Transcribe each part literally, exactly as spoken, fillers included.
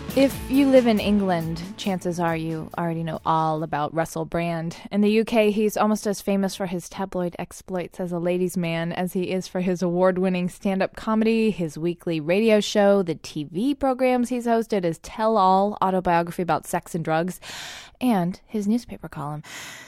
If you live in England, chances are you already know all about Russell Brand. In the U K, he's almost as famous for his tabloid exploits as a ladies' man as he is for his award-winning stand-up comedy, his weekly radio show, the T V programs he's hosted, his tell-all autobiography about sex and drugs, and his newspaper column.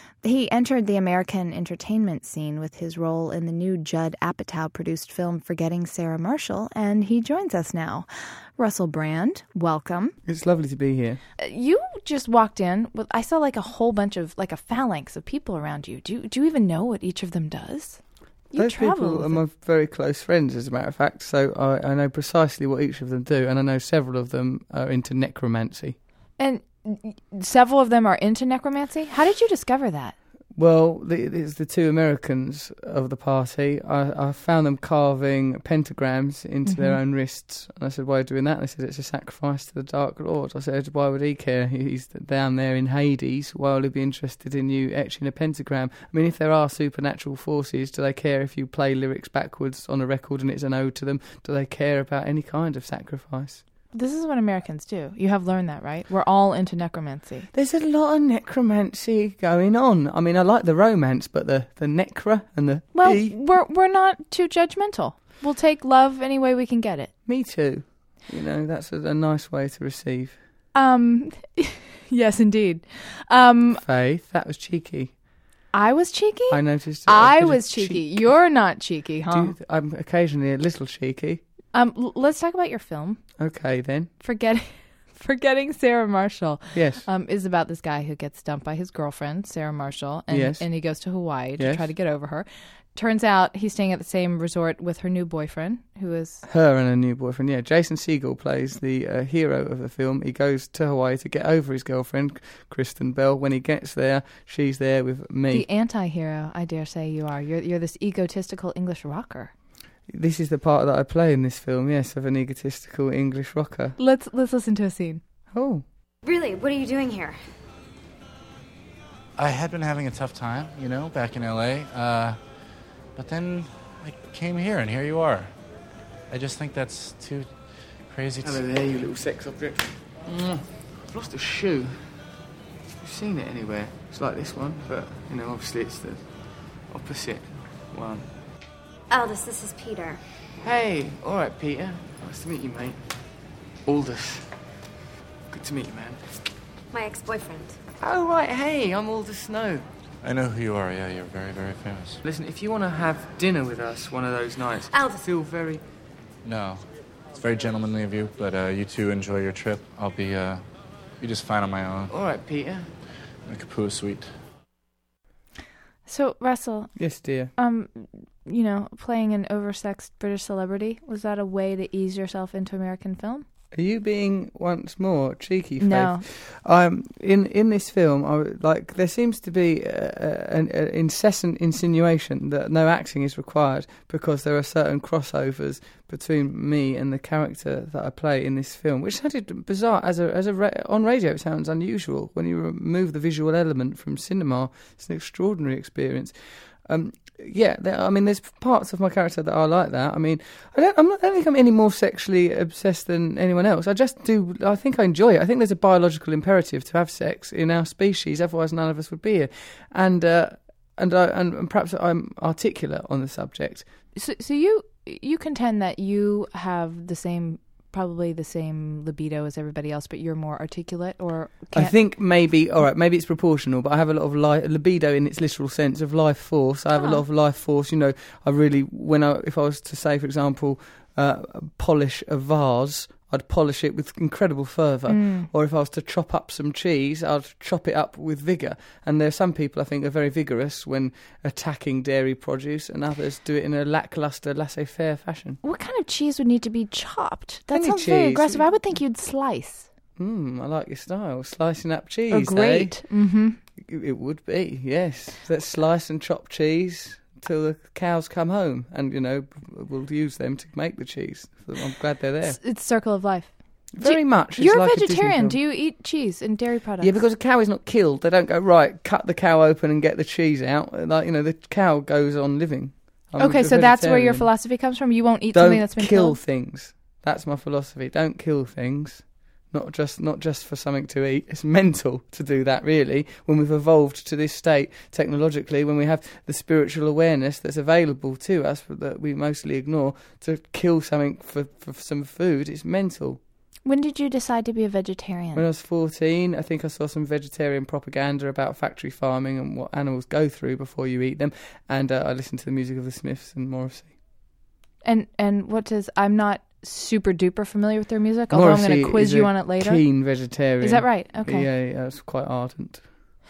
He entered the American entertainment scene with his role in the new Judd Apatow-produced film Forgetting Sarah Marshall, and he joins us now. Russell Brand, welcome. It's lovely to be here. Uh, you just walked in with, I saw like a whole bunch of, like a phalanx of people around you. Do, do you even know what each of them does? You Those people are my very close friends, as a matter of fact, so I, I know precisely what each of them do, and I know several of them are into necromancy. And several of them are into necromancy? How did you discover that? Well, the, it's the two Americans of the party. I, I found them carving pentagrams into mm-hmm. their own wrists. And I said, why are you doing that? And they said, it's a sacrifice to the Dark Lord. I said, why would he care? He's down there in Hades. Why will he be interested in you etching a pentagram? I mean, if there are supernatural forces, do they care if you play lyrics backwards on a record and it's an ode to them? Do they care about any kind of sacrifice? This is what Americans do. You have learned that, right? We're all into necromancy. There's a lot of necromancy going on. I mean, I like the romance, but the, the necra and the... Well, e- we're we're not too judgmental. We'll take love any way we can get it. Me too. You know, that's a, a nice way to receive. Um, yes, indeed. Um, Faith, that was cheeky. I was cheeky? I noticed. I was cheeky. Cheek. You're not cheeky, huh? Do you th- I'm occasionally a little cheeky. Um, l- let's talk about your film. Okay, then. Forgetting, Forgetting Sarah Marshall. Yes. Um, is about this guy who gets dumped by his girlfriend, Sarah Marshall, and, yes. and he goes to Hawaii to yes. try to get over her. Turns out he's staying at the same resort with her new boyfriend, who is... Her and her new boyfriend, yeah. Jason Segel plays the uh, hero of the film. He goes to Hawaii to get over his girlfriend, Kristen Bell. When he gets there, she's there with me. The anti-hero, I dare say you are. You're, you're this egotistical English rocker. This is the part that I play in this film, yes, of an egotistical English rocker. Let's let's listen to a scene. Oh. Really, what are you doing here? I had been having a tough time, you know, back in L A, uh, but then I came here, and here you are. I just think that's too crazy to... Hello there, you little sex object. Mm. I've lost a shoe. You've seen it anywhere. It's like this one, but, you know, obviously it's the opposite one. Aldous, this is Peter. Hey, all right, Peter. Nice to meet you, mate. Aldous. Good to meet you, man. My ex-boyfriend. Oh, right, hey, I'm Aldous Snow. I know who you are, yeah, you're very, very famous. Listen, if you want to have dinner with us one of those nights, Aldous. feel very... No, it's very gentlemanly of you, but uh, you two enjoy your trip. I'll be, uh, be just fine on my own. All right, Peter. In the Kapua suite. So, Russell... Yes, dear. Um... You know, playing an oversexed British celebrity, was that a way to ease yourself into American film? Are you being once more cheeky, Faith? No. Um, in in this film, I, like there seems to be an incessant insinuation that no acting is required because there are certain crossovers between me and the character that I play in this film, which sounded bizarre. As a as a ra- on radio, it sounds unusual. When you remove the visual element from cinema, it's an extraordinary experience. Um, Yeah, there, I mean, there's parts of my character that are like that. I mean, I don't, I'm not, I don't think I'm any more sexually obsessed than anyone else. I just do, I think I enjoy it. I think there's a biological imperative to have sex in our species, otherwise none of us would be here. And uh, and, I, and and perhaps I'm articulate on the subject. So, so you you contend that you have the same... probably the same libido as everybody else, but you're more articulate, or can't... I think maybe, all right, maybe it's proportional, but I have a lot of li- libido in its literal sense of life force. I have oh. a lot of life force, you know, I really, when I, if I was to say, for example, uh, polish a vase, I'd polish it with incredible fervour. Mm. Or if I was to chop up some cheese, I'd chop it up with vigour. And there are some people I think are very vigorous when attacking dairy produce, and others do it in a lacklustre, laissez-faire fashion. What kind of cheese would need to be chopped? That Any sounds cheese. very aggressive. I would think you'd slice. Hmm, I like your style. Slicing up cheese, oh, great. Eh? Mm-hmm. It, it would be, yes. Let's slice and chop cheese till the cows come home, and, you know, we'll use them to make the cheese. So I'm glad they're there. It's, it's circle of life. Very you, much. It's you're like a vegetarian. A Do you eat cheese and dairy products? Yeah, because a cow is not killed. They don't go, right, cut the cow open and get the cheese out. Like, you know, the cow goes on living. I'm okay, so that's where your philosophy comes from? You won't eat don't something that's been kill killed? things. That's my philosophy. Don't kill things. not just not just for something to eat. It's mental to do that, really, when we've evolved to this state technologically, when we have the spiritual awareness that's available to us that we mostly ignore, to kill something for, for some food. It's mental. When did you decide to be a vegetarian? When I was fourteen, I think I saw some vegetarian propaganda about factory farming and what animals go through before you eat them, and uh, I listened to the music of the Smiths and Morrissey. And and what does... I'm not super duper familiar with their music, although Morrissey I'm going to quiz is you a on it later. Keen vegetarian. Is that right? Okay. Yeah, yeah, it's quite ardent.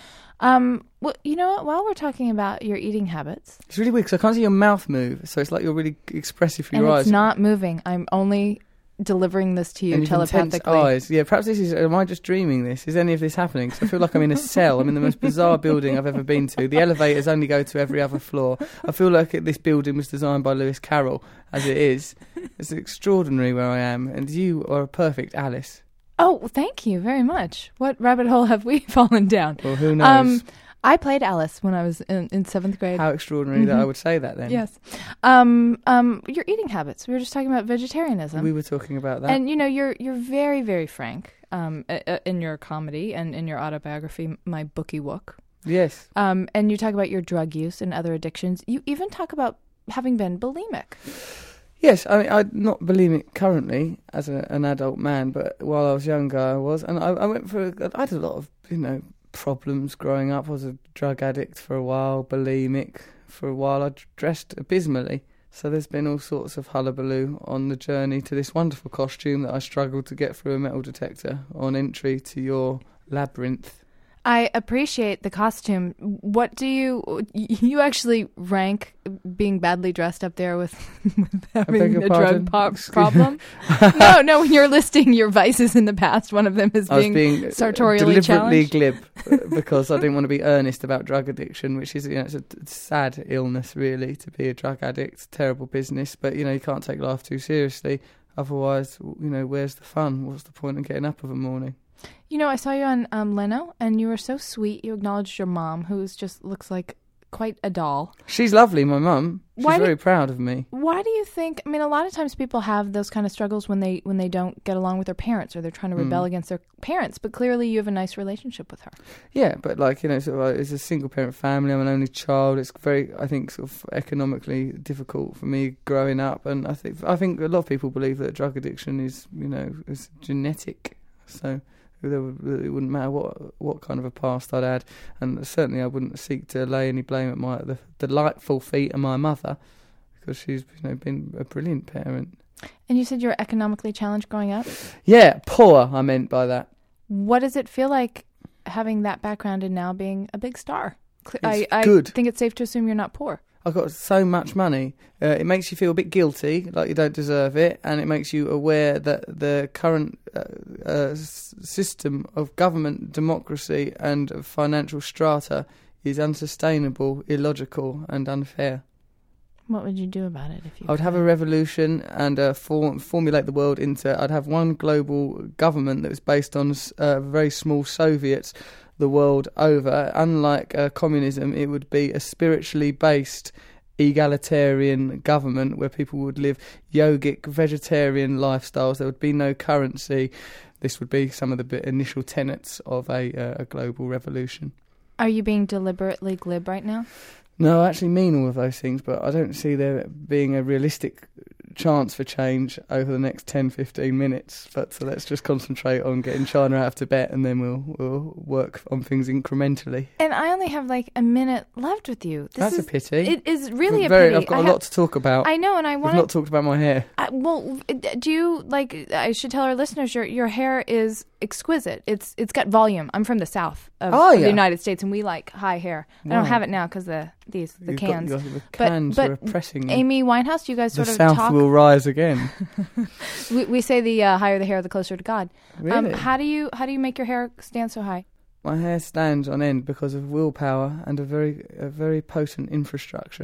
Um. Well, you know what? While we're talking about your eating habits... It's really weird because I can't see your mouth move, so it's like you're really expressive for and your it's eyes. not moving. I'm only delivering this to you and telepathically. Intense eyes. Yeah, perhaps this is... Am I just dreaming this? Is any of this happening? Because I feel like I'm in a cell. I'm in the most bizarre building I've ever been to. The elevators only go to every other floor. I feel like this building was designed by Lewis Carroll, as it is. It's extraordinary where I am, and you are a perfect Alice. Oh, thank you very much. What rabbit hole have we fallen down? Well, who knows? Um, I played Alice when I was in, in seventh grade. How extraordinary mm-hmm. that I would say that then. Yes. Um, um, your eating habits. We were just talking about vegetarianism. We were talking about that. And, you know, you're you're very, very frank um, in your comedy and in your autobiography, My Bookie Wook. Yes. Um, and you talk about your drug use and other addictions. You even talk about having been bulimic. Yes, I mean, I'm not bulimic currently as a, an adult man, but while I was younger I was. And I, I went for, a, I had a lot of, you know, problems growing up. I was a drug addict for a while, bulimic for a while. I dressed abysmally. So there's been all sorts of hullabaloo on the journey to this wonderful costume that I struggled to get through a metal detector on entry to your labyrinth. I appreciate the costume. What do you... You actually rank being badly dressed up there with, with having a pardon? drug po- problem? no, no, when you're listing your vices in the past, one of them is being, being sartorially deliberately challenged. glib because I didn't want to be earnest about drug addiction, which is, you know, it's a sad illness, really, to be a drug addict. Terrible business, but, you know, you can't take life too seriously. Otherwise, you know, where's the fun? What's the point in getting up of a morning? You know, I saw you on um, Leno, and you were so sweet. You acknowledged your mom, who just looks like quite a doll. She's lovely, my mum. She's why very do, proud of me. Why do you think... I mean, a lot of times people have those kind of struggles when they when they don't get along with their parents or they're trying to rebel mm. against their parents, but clearly you have a nice relationship with her. Yeah, but like, you know, sort of like, it's a single-parent family. I'm an only child. It's very, I think, sort of economically difficult for me growing up, and I think I think a lot of people believe that drug addiction is, you know, is genetic, so... It wouldn't matter what what kind of a past I'd had, and certainly I wouldn't seek to lay any blame at my the delightful feet of my mother, because she's, you know, been a brilliant parent. And you said you were economically challenged growing up? Yeah, poor, I meant by that. What does it feel like having that background and now being a big star? It's I, I good. think it's safe to assume you're not poor. I've got so much money. Uh, it makes you feel a bit guilty, like you don't deserve it, and it makes you aware that the current uh, uh, system of government, democracy and financial strata is unsustainable, illogical and unfair. What would you do about it if you I would could? have a revolution and uh, form, formulate the world into... I'd have one global government that was based on uh, very small Soviets the world over. Unlike uh, communism, it would be a spiritually based egalitarian government where people would live yogic vegetarian lifestyles. There would be no currency. This would be some of the b- initial tenets of a, uh, a global revolution. Are you being deliberately glib right now? No, I actually mean all of those things, but I don't see there being a realistic chance for change over the next ten, fifteen minutes. But so let's just concentrate on getting China out of Tibet, and then we'll we'll work on things incrementally. And I only have like a minute left with you. This That's is, a pity. It is really Very, a pity. I've got I a have, lot to talk about. I know, and I want We've not talked about my hair. I, well, do you like? I should tell our listeners your your hair is exquisite. It's it's got volume. I'm from the south of, oh, of yeah. the United States, and we like high hair. Wow. I don't have it now because the these the You've cans. Got, the cans but are oppressing you. Amy Winehouse, you guys sort the of South talk. will rise again. we, we say the uh, higher the hair, the closer to God. Really? Um, how do you how do you make your hair stand so high? My hair stands on end because of willpower and a very a very potent infrastructure.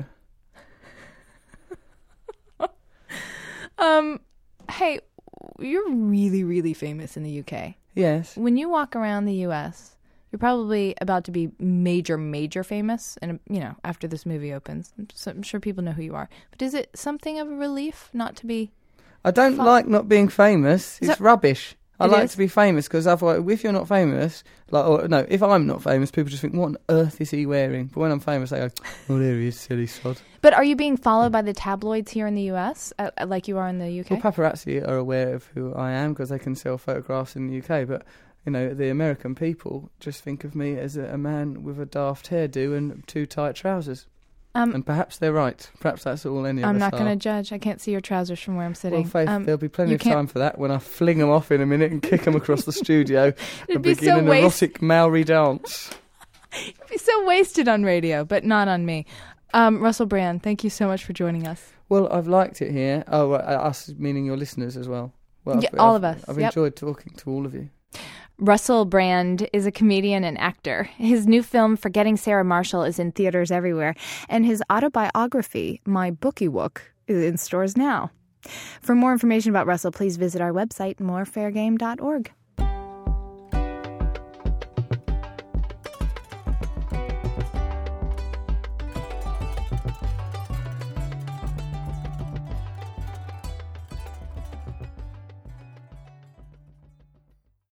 um, hey, you're really really famous in the U K. Yes. When you walk around the U S, you're probably about to be major, major famous, and you know, after this movie opens, so I'm sure people know who you are. But is it something of a relief not to be? I don't fun? like not being famous. It's that- rubbish. I It like is? to be famous because otherwise, if you're not famous, like, or no, if I'm not famous, people just think, what on earth is he wearing? But when I'm famous, they go, oh, there he is, silly sod. But are you being followed by the tabloids here in the U S, uh, like you are in the U K? Well, paparazzi are aware of who I am because they can sell photographs in the U K, but, you know, the American people just think of me as a, a man with a daft hairdo and too tight trousers. Um, And perhaps they're right. Perhaps that's all any of I'm us not are. going to judge. I can't see your trousers from where I'm sitting. Well, Faith, Um, there'll be plenty you of can't- time for that when I fling them off in a minute and kick them across the studio and be begin so an waste- erotic Maori dance. You'd be so wasted on radio, but not on me. Um, Russell Brand, thank you so much for joining us. Well, I've liked it here. Oh, uh, us meaning your listeners as well. Well, Yeah, I've- all I've- of us, I've yep. enjoyed talking to all of you. Russell Brand is a comedian and actor. His new film, Forgetting Sarah Marshall, is in theaters everywhere, and his autobiography, My Bookie Wook, is in stores now. For more information about Russell, please visit our website, more fair game dot org.